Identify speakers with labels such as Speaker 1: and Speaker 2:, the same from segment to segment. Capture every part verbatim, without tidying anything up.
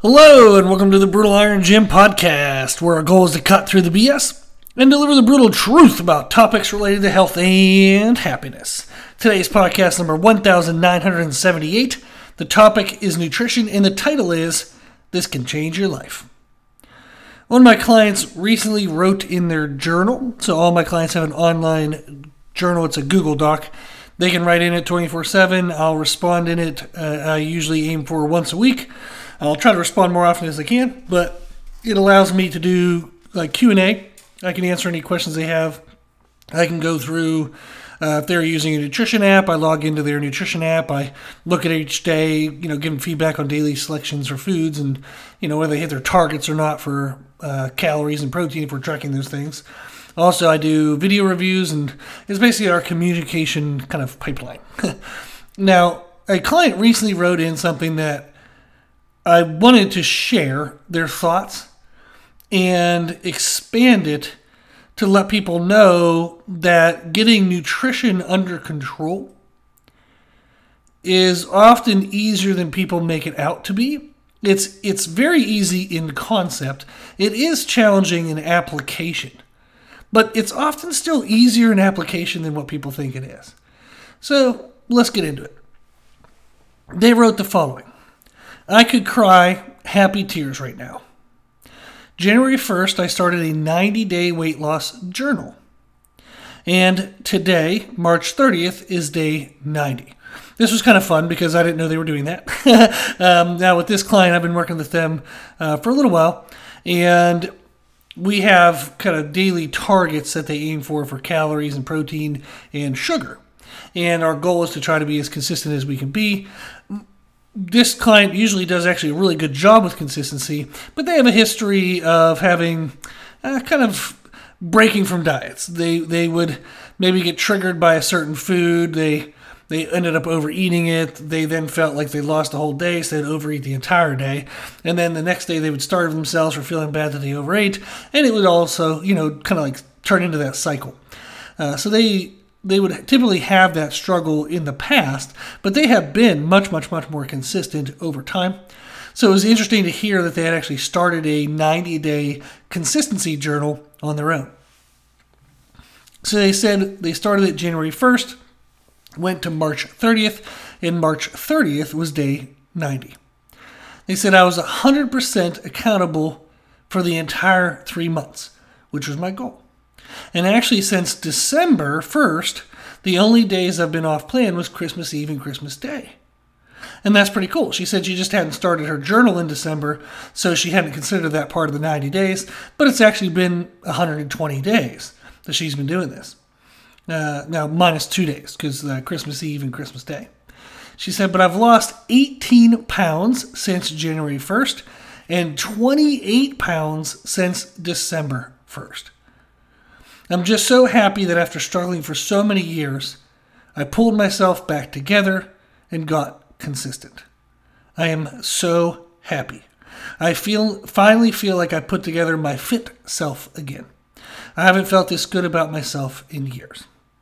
Speaker 1: Hello, and welcome to the Brutal Iron Gym podcast, where our goal is to cut through the B S and deliver the brutal truth about topics related to health and happiness. Today's podcast number one thousand nine hundred seventy-eight. The topic is nutrition, and the title is, This Can Change Your Life. One of my clients recently wrote in their journal, so all my clients have an online journal. It's a Google Doc. They can write in it twenty-four seven. I'll respond in it. Uh, I usually aim for once a week. I'll try to respond more often as I can, but it allows me to do like Q and A. I can answer any questions they have. I can go through, uh, if they're using a nutrition app, I log into their nutrition app. I look at it each day, you know, give them feedback on daily selections for foods and, you know, whether they hit their targets or not for uh, calories and protein if we're tracking those things. Also, I do video reviews, and it's basically our communication kind of pipeline. Now, a client recently wrote in something that I wanted to share their thoughts and expand it to let people know that getting nutrition under control is often easier than people make it out to be. It's it's very easy in concept. It is challenging in application, but it's often still easier in application than what people think it is. So let's get into it. They wrote the following. I could cry happy tears right now. January first, I started a ninety-day weight loss journal. And today, March thirtieth, is day ninety. This was kind of fun because I didn't know they were doing that. um, now, with this client, I've been working with them uh, for a little while. And we have kind of daily targets that they aim for for calories and protein and sugar. And our goal is to try to be as consistent as we can be. This client usually does actually a really good job with consistency, but they have a history of having uh, kind of breaking from diets. They they would maybe get triggered by a certain food. They they ended up overeating it. They then felt like they lost the whole day, so they'd overeat the entire day. And then the next day they would starve themselves for feeling bad that they overate. And it would also, you know, kind of like turn into that cycle. Uh, so they... They would typically have that struggle in the past, but they have been much, much, much more consistent over time. So it was interesting to hear that they had actually started a ninety-day consistency journal on their own. So they said they started it January first, went to March thirtieth, and March thirtieth was day ninety. They said I was one hundred percent accountable for the entire three months, which was my goal. And actually, since December first, the only days I've been off plan was Christmas Eve and Christmas Day. And that's pretty cool. She said she just hadn't started her journal in December, so she hadn't considered that part of the ninety days, but it's actually been one hundred twenty days that she's been doing this. Uh, now, minus two days, because uh, Christmas Eve and Christmas Day. She said, but I've lost eighteen pounds since January first and twenty-eight pounds since December first. I'm just so happy that after struggling for so many years, I pulled myself back together and got consistent. I am so happy. I feel finally feel like I put together my fit self again. I haven't felt this good about myself in years.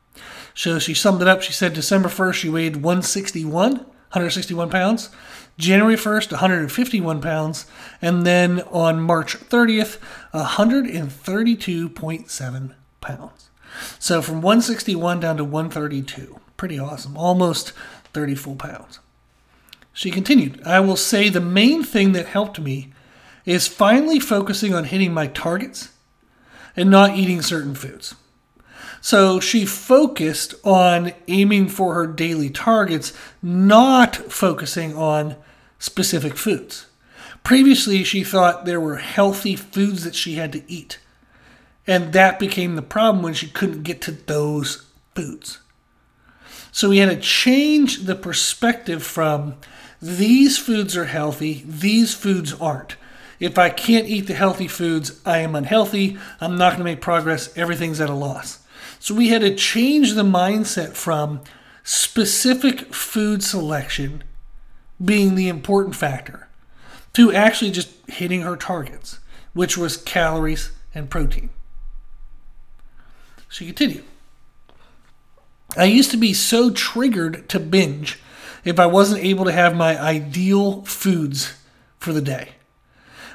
Speaker 1: So she summed it up. She said December first, she weighed one sixty-one, one hundred sixty-one pounds. January first, one hundred fifty-one pounds. And then on March thirtieth, one hundred thirty-two point seven pounds. So from one sixty-one down to one thirty-two. Pretty awesome. Almost thirty full pounds. She continued, I will say the main thing that helped me is finally focusing on hitting my targets and not eating certain foods. So she focused on aiming for her daily targets, not focusing on specific foods. Previously, she thought there were healthy foods that she had to eat. And that became the problem when she couldn't get to those foods. So we had to change the perspective from these foods are healthy, these foods aren't. If I can't eat the healthy foods, I am unhealthy, I'm not going to make progress, everything's at a loss. So we had to change the mindset from specific food selection being the important factor to actually just hitting her targets, which was calories and protein. She continued. I used to be so triggered to binge if I wasn't able to have my ideal foods for the day.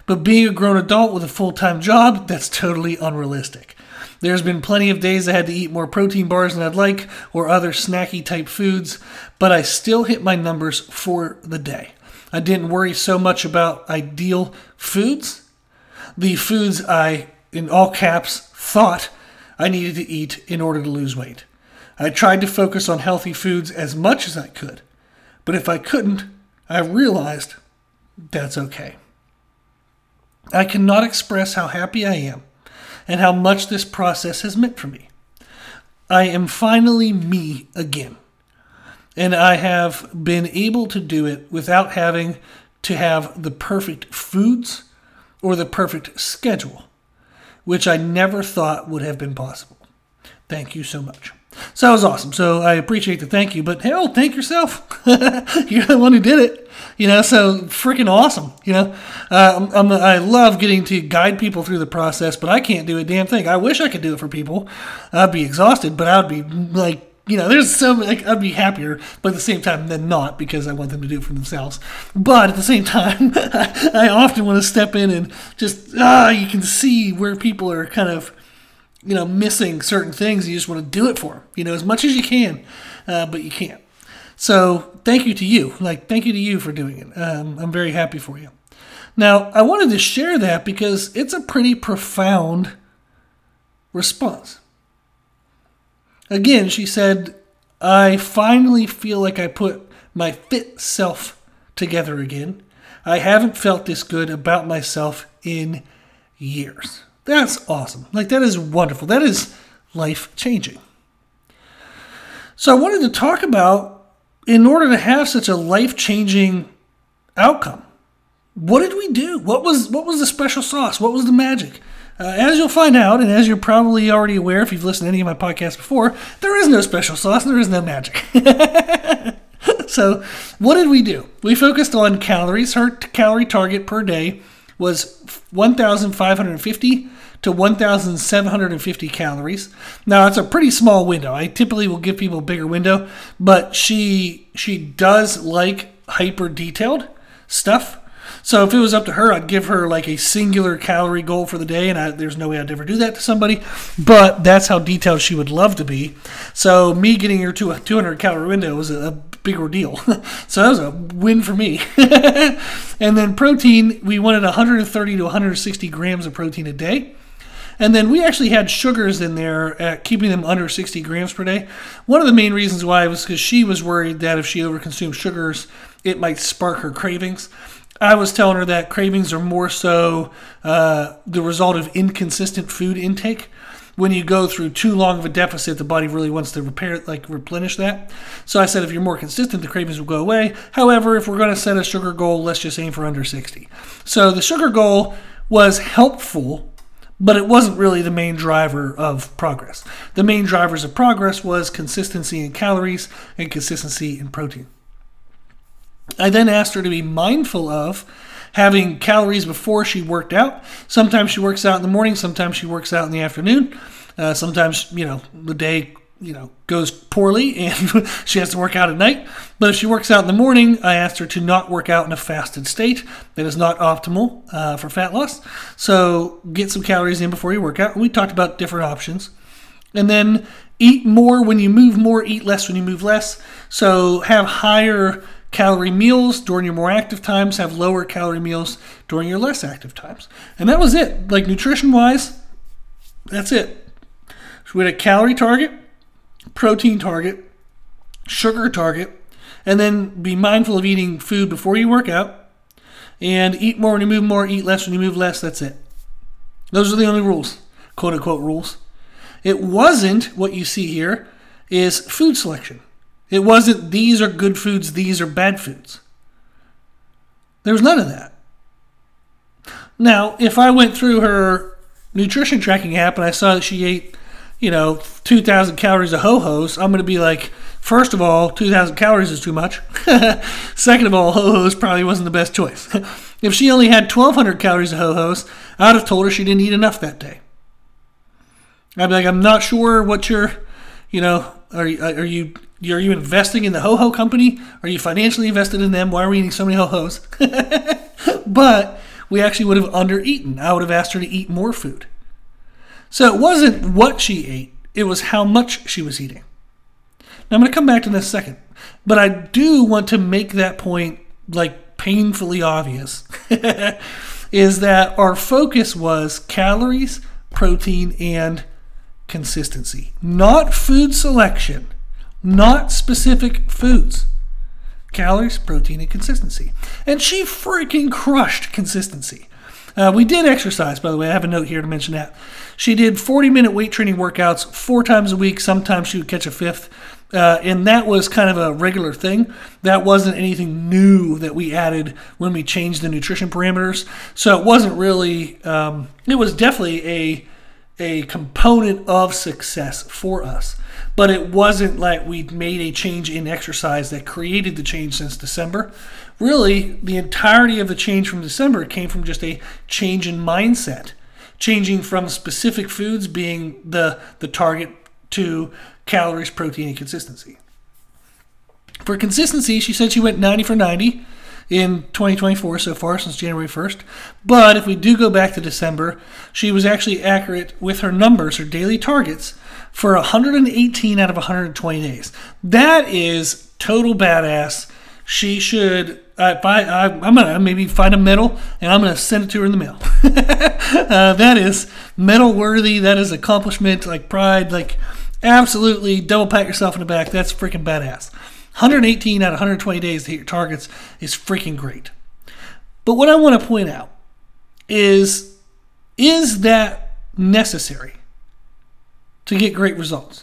Speaker 1: But being a grown adult with a full-time job, that's totally unrealistic. There's been plenty of days I had to eat more protein bars than I'd like or other snacky type foods, but I still hit my numbers for the day. I didn't worry so much about ideal foods, the foods I, in all caps, thought I needed to eat in order to lose weight. I tried to focus on healthy foods as much as I could, but if I couldn't, I realized that's okay. I cannot express how happy I am and how much this process has meant for me. I am finally me again, and I have been able to do it without having to have the perfect foods or the perfect schedule, which I never thought would have been possible. Thank you so much. So that was awesome. So I appreciate the thank you, but hell, thank yourself. You're the one who did it. You know, so freaking awesome. You know, uh, I'm, I'm, I love getting to guide people through the process, but I can't do a damn thing. I wish I could do it for people. I'd be exhausted, but I'd be like, you know, there's so like I'd be happier, but at the same time, then not because I want them to do it for themselves. But at the same time, I, I often want to step in and just ah, you can see where people are kind of, you know, missing certain things. You just want to do it for them, you know, as much as you can, uh, but you can't. So thank you to you. Like, thank you to you for doing it. Um, I'm very happy for you. Now, I wanted to share that because it's a pretty profound response. Again, she said, I finally feel like I put my fit self together again. I haven't felt this good about myself in years. That's awesome. Like, that is wonderful. That is life-changing. So I wanted to talk about, in order to have such a life-changing outcome, what did we do? What was what was the special sauce? What was the magic? Uh, as you'll find out, and as you're probably already aware if you've listened to any of my podcasts before, there is no special sauce and there is no magic. So what did we do? We focused on calories. Her calorie target per day was one thousand five hundred fifty to one thousand seven hundred fifty calories. Now, it's a pretty small window. I typically will give people a bigger window, but she she does like hyper detailed stuff. So if it was up to her, I'd give her like a singular calorie goal for the day, and I, there's no way I'd ever do that to somebody, but that's how detailed she would love to be. So me getting her to a two hundred calorie window was a, a big ordeal. So that was a win for me. And then protein, we wanted one hundred thirty to one hundred sixty grams of protein a day. And then we actually had sugars in there, at keeping them under sixty grams per day. One of the main reasons why was because she was worried that if she overconsumed sugars, it might spark her cravings. I was telling her that cravings are more so uh, the result of inconsistent food intake. When you go through too long of a deficit, the body really wants to repair, like replenish that. So I said, if you're more consistent, the cravings will go away. However, if we're going to set a sugar goal, let's just aim for under sixty. So the sugar goal was helpful, but it wasn't really the main driver of progress. The main drivers of progress was consistency in calories and consistency in protein. I then asked her to be mindful of having calories before she worked out. Sometimes she works out in the morning, sometimes she works out in the afternoon. Uh, sometimes, you know, the day, you know, goes poorly and she has to work out at night. But if she works out in the morning, I asked her to not work out in a fasted state. That is not optimal uh, for fat loss. So get some calories in before you work out. We talked about different options. And then eat more when you move more, eat less when you move less. So have higher calorie meals during your more active times, have lower calorie meals during your less active times. And that was it. Like, nutrition-wise, that's it. So we had a calorie target, protein target, sugar target, and then be mindful of eating food before you work out, and eat more when you move more, eat less when you move less. That's it. Those are the only rules, quote-unquote rules. It wasn't, what you see here, is food selection. It wasn't, these are good foods, these are bad foods. There was none of that. Now, if I went through her nutrition tracking app and I saw that she ate, you know, two thousand calories of Ho-Hos, I'm going to be like, first of all, two thousand calories is too much. Second of all, Ho-Hos probably wasn't the best choice. If she only had twelve hundred calories of Ho-Hos, I'd have told her she didn't eat enough that day. I'd be like, I'm not sure what you're, you know, are, are you... Are you investing in the Ho-Ho company? Are you financially invested in them? Why are we eating so many Ho-Hos? But we actually would have under-eaten. I would have asked her to eat more food. So it wasn't what she ate, it was how much she was eating. Now I'm going to come back to this in a second, but I do want to make that point like painfully obvious, is that our focus was calories, protein, and consistency. Not food selection, not specific foods. Calories, protein, and consistency. And she freaking crushed consistency. Uh, we did exercise, by the way. I have a note here to mention that. She did forty-minute weight training workouts four times a week. Sometimes she would catch a fifth. Uh, and that was kind of a regular thing. That wasn't anything new that we added when we changed the nutrition parameters. So it wasn't really, um, it was definitely a, a component of success for us. But it wasn't like we made a change in exercise that created the change since December. Really, the entirety of the change from December came from just a change in mindset. Changing from specific foods being the, the target to calories, protein, and consistency. For consistency, she said she went ninety for ninety in twenty twenty-four so far, since January first. But if we do go back to December, she was actually accurate with her numbers, her daily targets, for one hundred eighteen out of one hundred twenty days. That is total badass. She should, uh, if I, I, I'm going to maybe find a medal, and I'm going to send it to her in the mail. uh, that is medal worthy. That is accomplishment, like pride, like absolutely double pat yourself in the back. That's freaking badass. one hundred eighteen out of one hundred twenty days to hit your targets is freaking great. But what I want to point out is, is that necessary to get great results?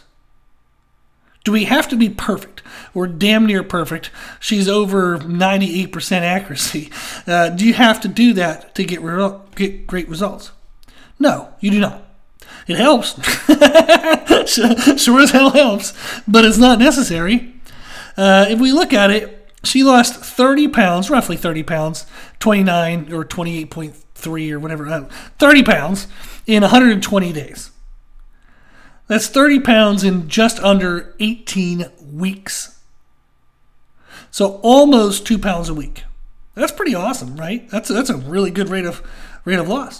Speaker 1: Do we have to be perfect? Or damn near perfect? She's over ninety-eight percent accuracy. Uh, do you have to do that to get, re- get great results? No, you do not. It helps. Sure as hell helps, but it's not necessary. Uh, if we look at it, she lost thirty pounds, roughly thirty pounds, twenty-nine or twenty-eight point three or whatever, uh, thirty pounds in one hundred twenty days. That's thirty pounds in just under eighteen weeks. So almost two pounds a week. That's pretty awesome, right? That's a, that's a really good rate of rate of loss.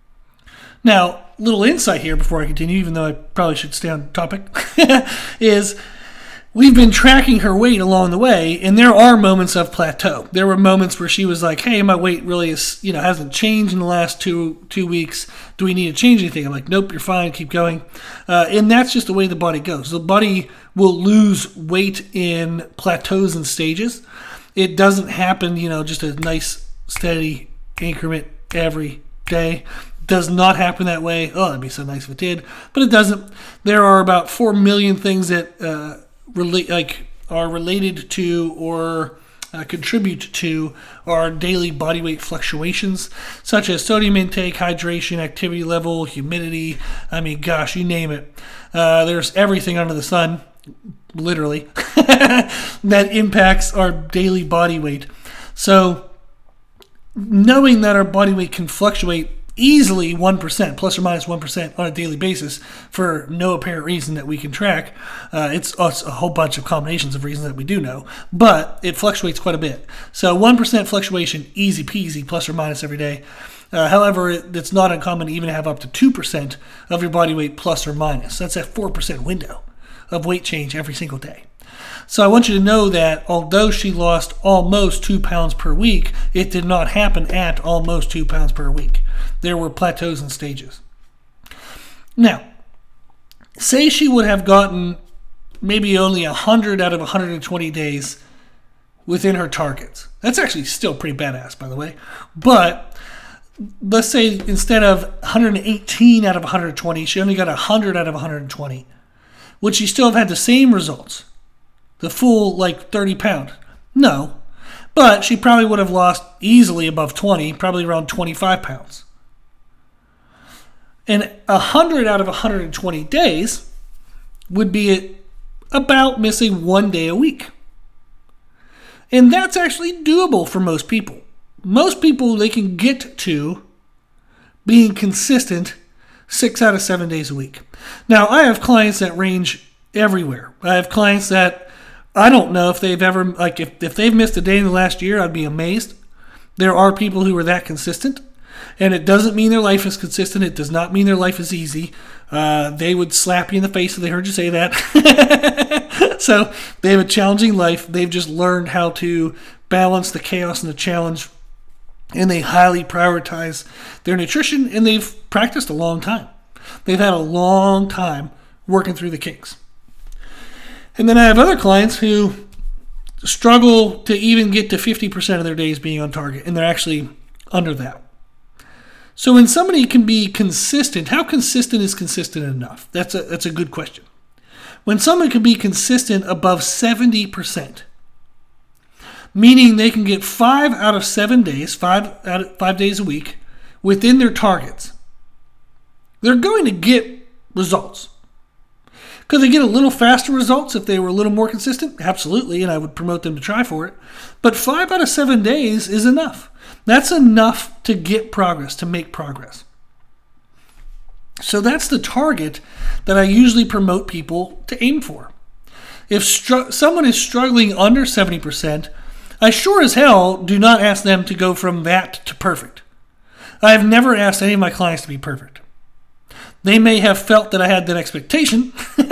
Speaker 1: Now, little insight here before I continue, even though I probably should stay on topic, is we've been tracking her weight along the way, and there are moments of plateau. There were moments where she was like, hey, my weight really is, you know, hasn't changed in the last two two weeks. Do we need to change anything? I'm like, nope, you're fine, keep going. Uh, and that's just the way the body goes. The body will lose weight in plateaus and stages. It doesn't happen, you know, just a nice, steady increment every day. Does not happen that way. Oh, that'd be so nice if it did. But it doesn't. There are about four million things that uh, relate, like, are related to or uh, contribute to our daily body weight fluctuations, such as sodium intake, hydration, activity level, humidity. I mean, gosh, you name it. Uh, there's everything under the sun, literally, that impacts our daily body weight. So knowing that our body weight can fluctuate easily one percent, plus or minus one percent on a daily basis for no apparent reason that we can track. Uh, it's, it's a whole bunch of combinations of reasons that we do know, but it fluctuates quite a bit. So one percent fluctuation, easy peasy, plus or minus every day. Uh, however, it, it's not uncommon to even have up to two percent of your body weight plus or minus. That's a four percent window of weight change every single day. So I want you to know that although she lost almost two pounds per week, it did not happen at almost two pounds per week. There were plateaus and stages. Now, say she would have gotten maybe only one hundred out of one hundred twenty days within her targets. That's actually still pretty badass, by the way. But let's say instead of one hundred eighteen out of one hundred twenty, she only got one hundred out of one hundred twenty. Would she still have had the same results? The full, like, thirty pound? No. But she probably would have lost easily above twenty, probably around twenty-five pounds. And one hundred out of one hundred twenty days would be about missing one day a week. And that's actually doable for most people. Most people, they can get to being consistent six out of seven days a week. Now, I have clients that range everywhere. I have clients that I don't know if they've ever, like, if, if they've missed a day in the last year, I'd be amazed. There are people who are that consistent, and it doesn't mean their life is consistent. It does not mean their life is easy. Uh, they would slap you in the face if they heard you say that. So they have a challenging life. They've just learned how to balance the chaos and the challenge, and they highly prioritize their nutrition, and they've practiced a long time. They've had a long time working through the kinks. And then I have other clients who struggle to even get to fifty percent of their days being on target, and they're actually under that. So when somebody can be consistent, how consistent is consistent enough? That's a, that's a good question. When someone can be consistent above seventy percent, meaning they can get five out of seven days, five out of five days a week, within their targets, they're going to get results. Could they get a little faster results if they were a little more consistent? Absolutely, and I would promote them to try for it. But five out of seven days is enough. That's enough to get progress, to make progress. So that's the target that I usually promote people to aim for. If str- someone is struggling under seventy percent, I sure as hell do not ask them to go from that to perfect. I have never asked any of my clients to be perfect. They may have felt that I had that expectation,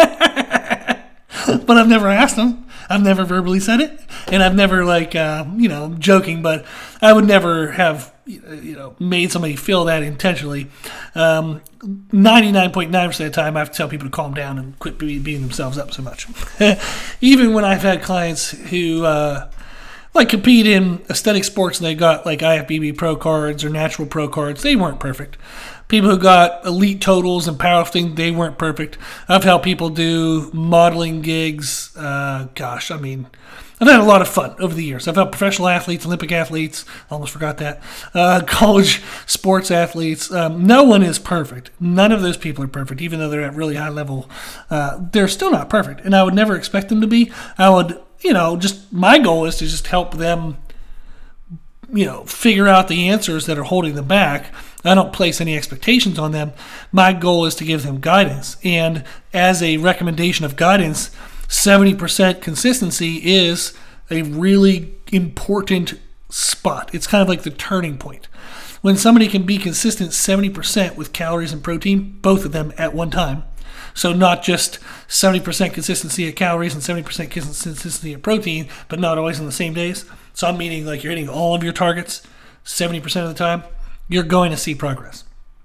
Speaker 1: but I've never asked them. I've never verbally said it, and I've never, like, uh, you know, joking, but I would never have, you know, made somebody feel that intentionally. Um, ninety-nine point nine percent of the time, I have to tell people to calm down and quit beating themselves up so much. Even when I've had clients who, uh, like, compete in aesthetic sports and they got, like, I F B B Pro cards or Natural Pro cards, they weren't perfect. People who got elite totals and powerlifting, they weren't perfect. I've helped people do modeling gigs. Uh, gosh, I mean, I've had a lot of fun over the years. I've helped professional athletes, Olympic athletes, almost forgot that, uh, college sports athletes. Um, no one is perfect. None of those people are perfect, even though they're at really high level. Uh, they're still not perfect, and I would never expect them to be. I would, you know, just my goal is to just help them, you know, figure out the answers that are holding them back. I don't place any expectations on them. My goal is to give them guidance. And as a recommendation of guidance, seventy percent consistency is a really important spot. It's kind of like the turning point. When somebody can be consistent seventy percent with calories and protein, both of them at one time, so not just seventy percent consistency of calories and seventy percent consistency of protein, but not always on the same days. So I'm meaning like you're hitting all of your targets seventy percent of the time, you're going to see progress.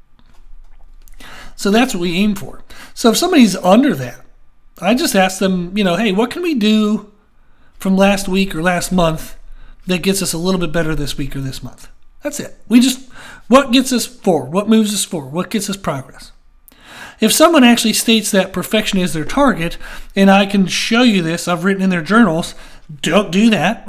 Speaker 1: So that's what we aim for. So if somebody's under that, I just ask them, you know, hey, what can we do from last week or last month that gets us a little bit better this week or this month? That's it. We just, what gets us forward? What moves us forward? What gets us progress? If someone actually states that perfection is their target, and I can show you this, I've written in their journals, don't do that.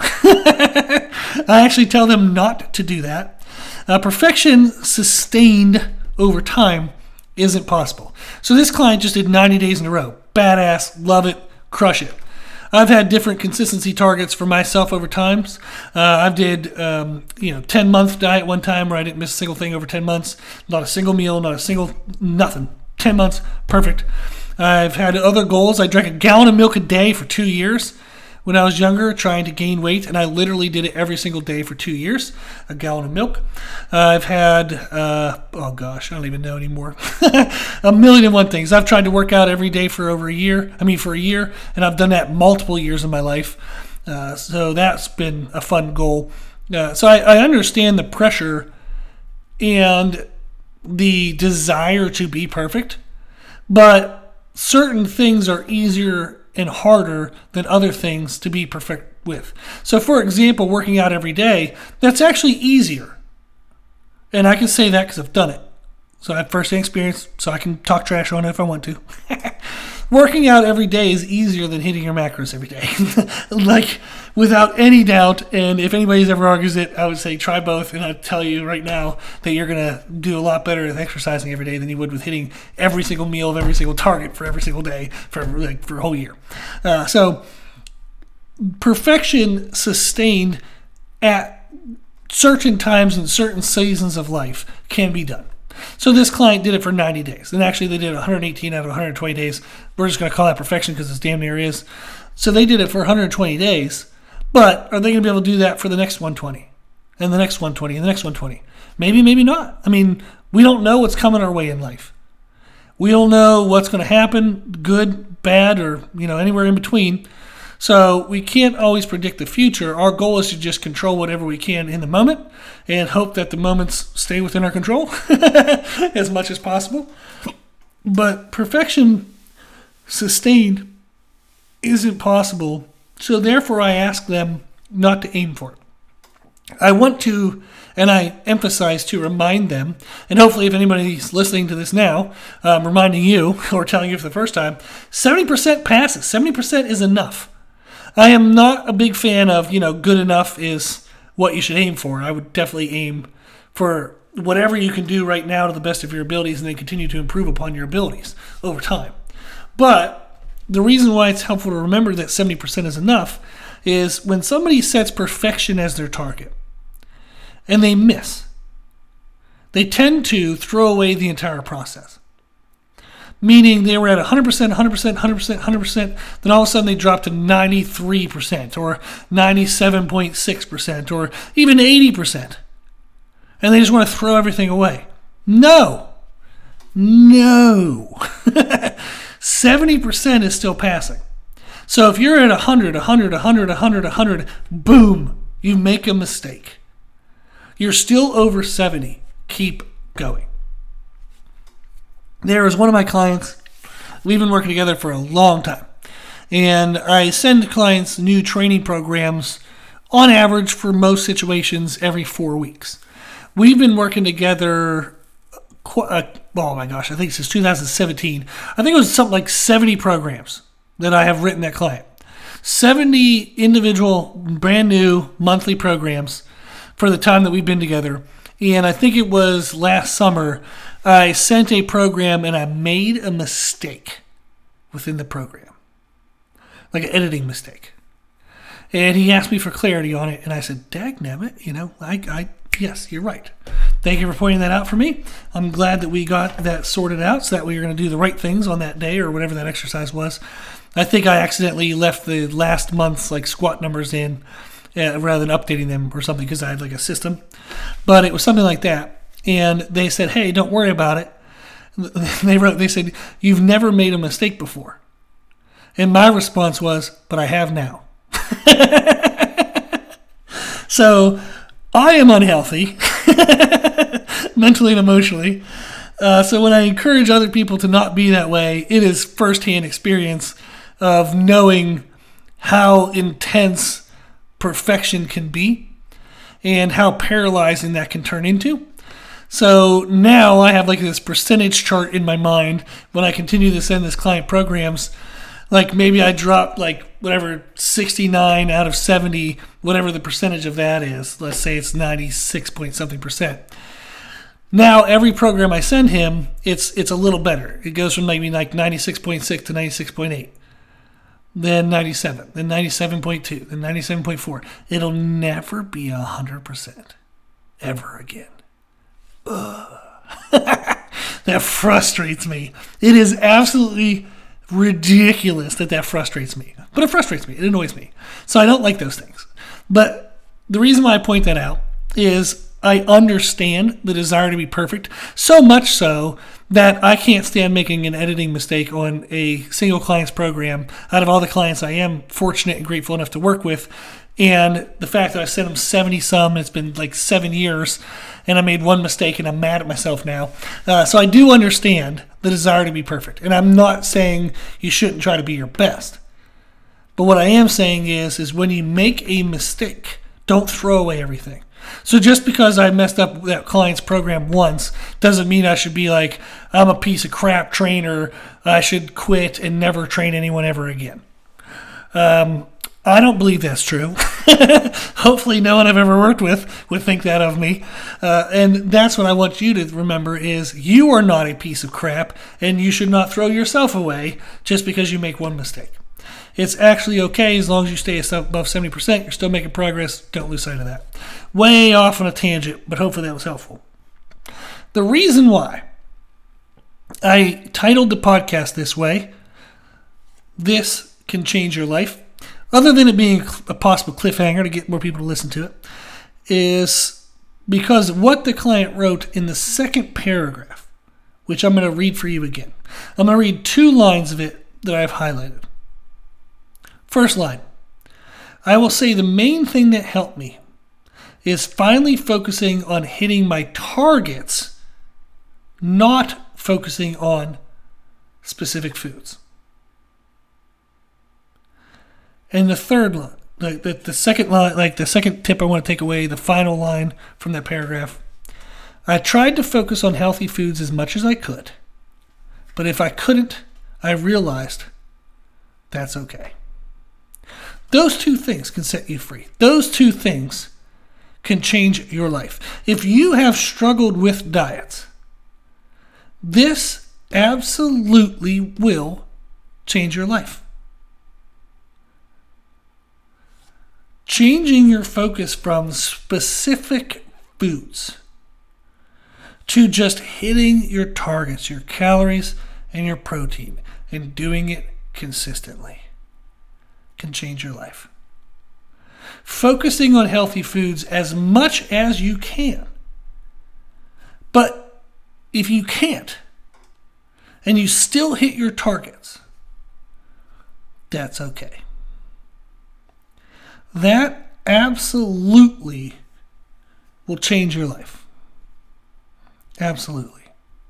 Speaker 1: I actually tell them not to do that. Uh, perfection sustained over time isn't possible. So this client just did ninety days in a row. Badass, love it, crush it. I've had different consistency targets for myself over times. Uh, I've did um, you know ten month diet one time where I didn't miss a single thing over ten months. Not a single meal, not a single nothing. ten months, perfect. I've had other goals. I drank a gallon of milk a day for two years when I was younger, trying to gain weight, and I literally did it every single day for two years, a gallon of milk. Uh, I've had, uh, oh gosh, I don't even know anymore, a million and one things. I've tried to work out every day for over a year, I mean for a year, and I've done that multiple years of my life. Uh, so that's been a fun goal. Uh, so I, I understand the pressure and the desire to be perfect, but certain things are easier and harder than other things to be perfect with. So for example, working out every day, that's actually easier. And I can say that because I've done it. So I have first-hand experience, so I can talk trash on it if I want to. Working out every day is easier than hitting your macros every day. Like, without any doubt, and if anybody's ever argues it, I would say try both, and I'd tell you right now that you're going to do a lot better with exercising every day than you would with hitting every single meal of every single target for every single day for like for a whole year. Uh, so, perfection sustained at certain times in certain seasons of life can be done. So this client did it for ninety days. And actually they did one hundred eighteen out of one hundred twenty days. We're just going to call that perfection because it's damn near is. So they did it for one hundred twenty days. But are they going to be able to do that for the next one hundred twenty? and the next one twenty, and the next one twenty. Maybe, maybe not. I mean, we don't know what's coming our way in life. We don't know what's going to happen, good, bad, or, you know, anywhere in between. So we can't always predict the future. Our goal is to just control whatever we can in the moment and hope that the moments stay within our control as much as possible. But perfection sustained isn't possible. So therefore I ask them not to aim for it. I want to, and I emphasize to remind them, and hopefully if anybody's listening to this now, um, reminding you or telling you for the first time, seventy percent passes. seventy percent is enough. I am not a big fan of, you know, good enough is what you should aim for. I would definitely aim for whatever you can do right now to the best of your abilities and then continue to improve upon your abilities over time. But the reason why it's helpful to remember that seventy percent is enough is when somebody sets perfection as their target, and they miss, they tend to throw away the entire process. Meaning they were at one hundred percent, one hundred percent, one hundred percent, one hundred percent, then all of a sudden they drop to ninety-three percent or ninety-seven point six percent or even eighty percent. And they just want to throw everything away. No. No. seventy percent is still passing. So if you're at one hundred, one hundred, one hundred, one hundred, one hundred, boom, you make a mistake. You're still over seventy. Keep going. There is one of my clients. We've been working together for a long time. And I send clients new training programs on average for most situations every four weeks. We've been working together, uh, oh my gosh, I think since two thousand seventeen. I think it was something like seventy programs that I have written that client. seventy individual, brand new monthly programs for the time that we've been together. And I think it was last summer, I sent a program and I made a mistake within the program. Like an editing mistake. And he asked me for clarity on it. And I said, dagnabbit, you know, I, I, yes, you're right. Thank you for pointing that out for me. I'm glad that we got that sorted out so that we were going to do the right things on that day or whatever that exercise was. I think I accidentally left the last month's like squat numbers in Uh, rather than updating them or something because I had like a system. But it was something like that. And they said, hey, don't worry about it. They wrote, they said, you've never made a mistake before. And my response was, but I have now. So I am unhealthy, mentally and emotionally. Uh, so when I encourage other people to not be that way, it is firsthand experience of knowing how intense perfection can be and how paralyzing that can turn into. So now I have like this percentage chart in my mind when I continue to send this client programs. Like maybe I dropped like whatever sixty-nine out of seventy, whatever the percentage of that is. Let's say it's ninety-six point something percent. Now every program I send him, it's it's a little better. It goes from maybe like ninety-six point six to ninety-six point eight. Then ninety-seven, then ninety-seven point two, then ninety-seven point four. It'll never be one hundred percent ever again. Ugh. That frustrates me. It is absolutely ridiculous that that frustrates me. But it frustrates me. It annoys me. So I don't like those things. But the reason why I point that out is I understand the desire to be perfect, so much so that I can't stand making an editing mistake on a single client's program out of all the clients I am fortunate and grateful enough to work with. And the fact that I sent them seventy some, it's been like seven years, and I made one mistake and I'm mad at myself now. Uh, so I do understand the desire to be perfect. And I'm not saying you shouldn't try to be your best. But what I am saying is, is when you make a mistake, don't throw away everything. So just because I messed up that client's program once doesn't mean I should be like, I'm a piece of crap trainer. I should quit and never train anyone ever again. Um, I don't believe that's true. Hopefully no one I've ever worked with would think that of me. Uh, and that's what I want you to remember is you are not a piece of crap and you should not throw yourself away just because you make one mistake. It's actually okay as long as you stay above seventy percent. You're still making progress. Don't lose sight of that. Way off on a tangent, but hopefully that was helpful. The reason why I titled the podcast this way, This Can Change Your Life, other than it being a possible cliffhanger to get more people to listen to it, is because what the client wrote in the second paragraph, which I'm going to read for you again. I'm going to read two lines of it that I've highlighted. First line, I will say the main thing that helped me is finally focusing on hitting my targets, not focusing on specific foods. And the third line, the, the, the second line, like the second tip I want to take away, the final line from that paragraph, I tried to focus on healthy foods as much as I could, but if I couldn't, I realized that's okay. Those two things can set you free. Those two things can change your life. If you have struggled with diets, this absolutely will change your life. Changing your focus from specific foods to just hitting your targets, your calories and your protein, and doing it consistently can change your life. Focusing on healthy foods as much as you can. But if you can't, and you still hit your targets, that's okay. That absolutely will change your life. Absolutely.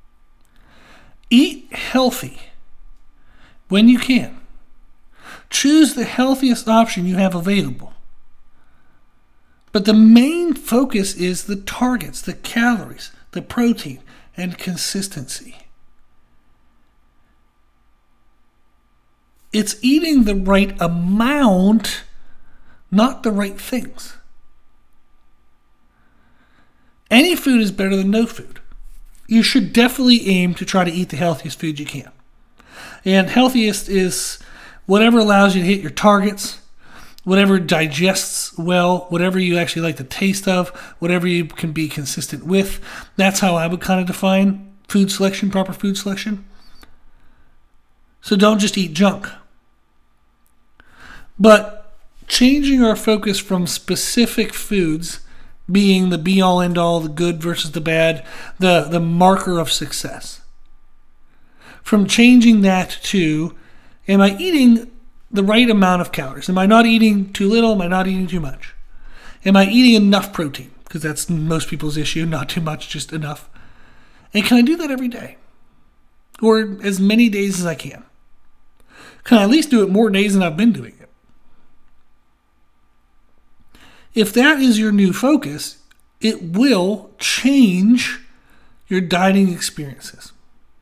Speaker 1: Eat healthy when you can. Choose the healthiest option you have available. But the main focus is the targets, the calories, the protein, and consistency. It's eating the right amount, not the right things. Any food is better than no food. You should definitely aim to try to eat the healthiest food you can. And healthiest is whatever allows you to hit your targets, whatever digests well, whatever you actually like the taste of, whatever you can be consistent with. That's how I would kind of define food selection, proper food selection. So don't just eat junk. But changing our focus from specific foods being the be-all, end-all, the good versus the bad, the, the marker of success. From changing that to, am I eating the right amount of calories? Am I not eating too little? Am I not eating too much? Am I eating enough protein? Because that's most people's issue, not too much, just enough. And can I do that every day? Or as many days as I can? Can I at least do it more days than I've been doing it? If that is your new focus, it will change your dieting experiences.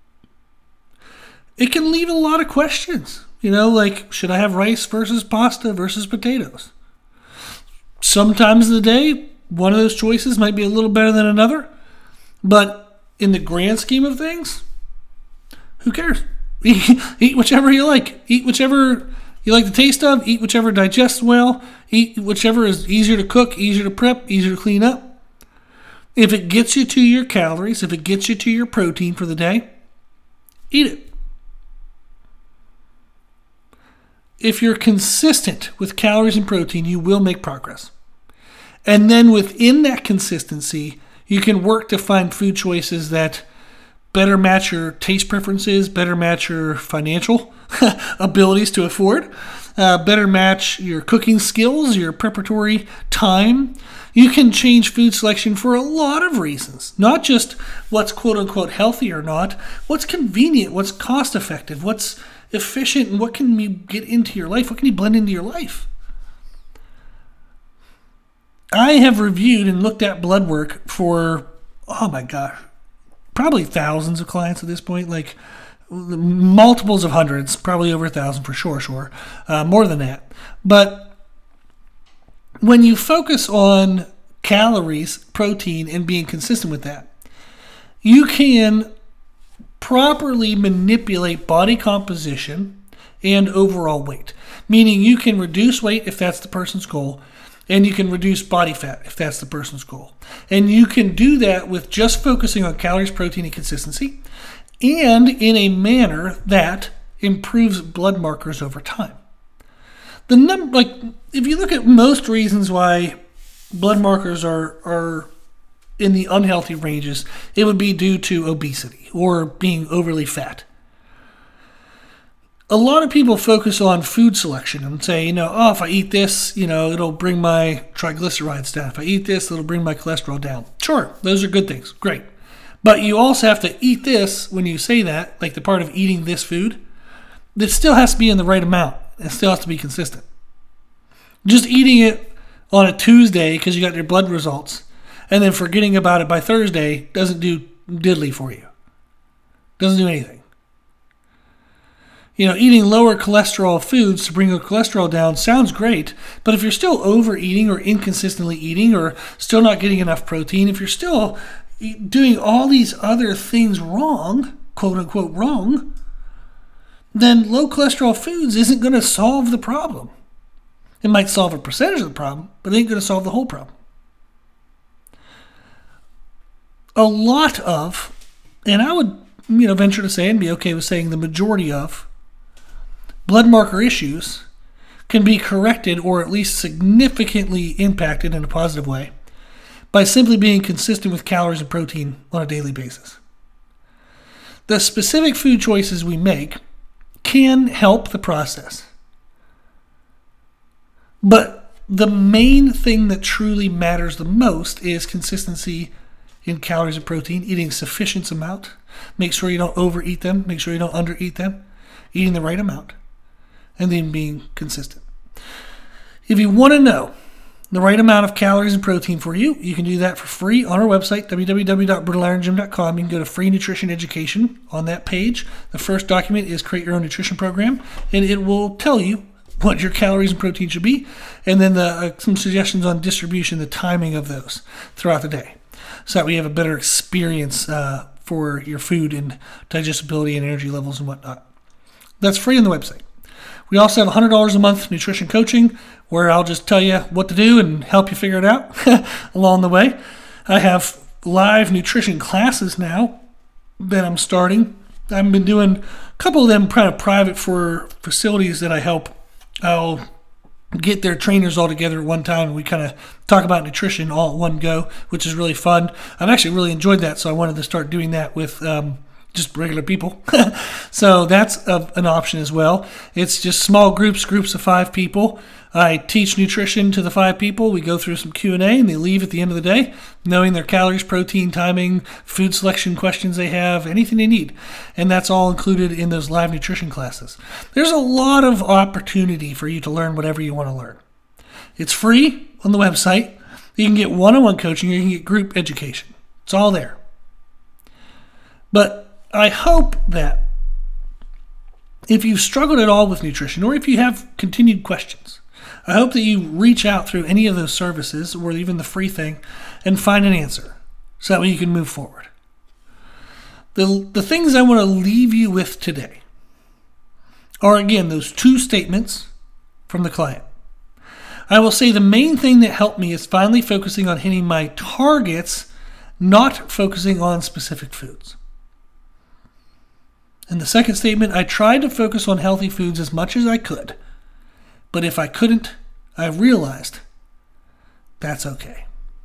Speaker 1: It can leave a lot of questions. You know, like, should I have rice versus pasta versus potatoes? Sometimes in the day, one of those choices might be a little better than another. But in the grand scheme of things, who cares? Eat whichever you like. Eat whichever you like the taste of. Eat whichever digests well. Eat whichever is easier to cook, easier to prep, easier to clean up. If it gets you to your calories, if it gets you to your protein for the day, eat it. If you're consistent with calories and protein, you will make progress. And then within that consistency, you can work to find food choices that better match your taste preferences, better match your financial abilities to afford, uh, better match your cooking skills, your preparatory time. You can change food selection for a lot of reasons, not just what's quote-unquote healthy or not, what's convenient, what's cost-effective, what's efficient, and what can you get into your life, what can you blend into your life. I have reviewed and looked at blood work for, oh my gosh, probably thousands of clients at this point, like multiples of hundreds, probably over a thousand for sure, sure, uh, more than that. But when you focus on calories, protein, and being consistent with that, you can properly manipulate body composition and overall weight, meaning you can reduce weight if that's the person's goal, and you can reduce body fat if that's the person's goal. And you can do that with just focusing on calories, protein, and consistency, and in a manner that improves blood markers over time. The number, like, if you look at most reasons why blood markers are, are in the unhealthy ranges, it would be due to obesity or being overly fat. A lot of people focus on food selection and say, you know, oh, if I eat this, you know, it'll bring my triglycerides down. If I eat this, it'll bring my cholesterol down. Sure, those are good things. Great. But you also have to eat this when you say that, like the part of eating this food. It still has to be in the right amount. It still has to be consistent. Just eating it on a Tuesday because you got your blood results and then forgetting about it by Thursday doesn't do diddly for you. Doesn't do anything. You know, eating lower cholesterol foods to bring your cholesterol down sounds great, but if you're still overeating or inconsistently eating or still not getting enough protein, if you're still doing all these other things wrong, quote unquote wrong, then low cholesterol foods isn't going to solve the problem. It might solve a percentage of the problem, but it ain't going to solve the whole problem. A lot of, and I would, you know, venture to say and be okay with saying the majority of blood marker issues can be corrected or at least significantly impacted in a positive way by simply being consistent with calories and protein on a daily basis. The specific food choices we make can help the process. But the main thing that truly matters the most is consistency in calories and protein, eating sufficient amount. Make sure you don't overeat them. Make sure you don't undereat them. Eating the right amount. And then being consistent. If you want to know the right amount of calories and protein for you, you can do that for free on our website, w w w dot brutal iron gym dot com. You can go to Free Nutrition Education on that page. The first document is Create Your Own Nutrition Program, and it will tell you what your calories and protein should be, and then the, uh, some suggestions on distribution, the timing of those throughout the day, so that we have a better experience uh, for your food and digestibility and energy levels and whatnot. That's free on the website. We also have one hundred dollars a month nutrition coaching where I'll just tell you what to do and help you figure it out along the way. I have live nutrition classes now that I'm starting. I've been doing a couple of them kind of private for facilities that I help. I'll get their trainers all together at one time and we kind of talk about nutrition all at one go, which is really fun. I've actually really enjoyed that, so I wanted to start doing that with um, just regular people. So that's a, an option as well. It's just small groups, groups of five people. I teach nutrition to the five people. We go through some Q and A and they leave at the end of the day knowing their calories, protein, timing, food selection questions they have, anything they need. And that's all included in those live nutrition classes. There's a lot of opportunity for you to learn whatever you want to learn. It's free on the website. You can get one-on-one coaching or you can get group education. It's all there. But I hope that if you've struggled at all with nutrition or if you have continued questions, I hope that you reach out through any of those services or even the free thing and find an answer so that way you can move forward. The, the things I want to leave you with today are, again, those two statements from the client. I will say the main thing that helped me is finally focusing on hitting my targets, not focusing on specific foods. And the second statement, I tried to focus on healthy foods as much as I could. But if I couldn't, I realized that's okay.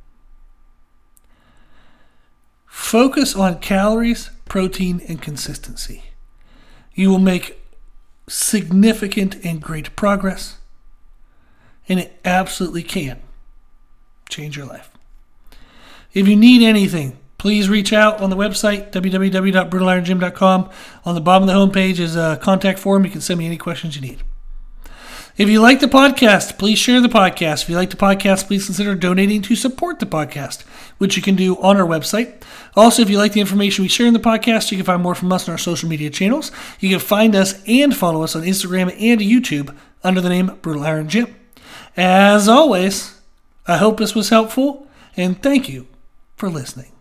Speaker 1: Focus on calories, protein, and consistency. You will make significant and great progress. And it absolutely can change your life. If you need anything, please reach out on the website, w w w dot brutal iron gym dot com. On the bottom of the homepage is a contact form. You can send me any questions you need. If you like the podcast, please share the podcast. If you like the podcast, please consider donating to support the podcast, which you can do on our website. Also, if you like the information we share in the podcast, you can find more from us on our social media channels. You can find us and follow us on Instagram and YouTube under the name Brutal Iron Gym. As always, I hope this was helpful, and thank you for listening.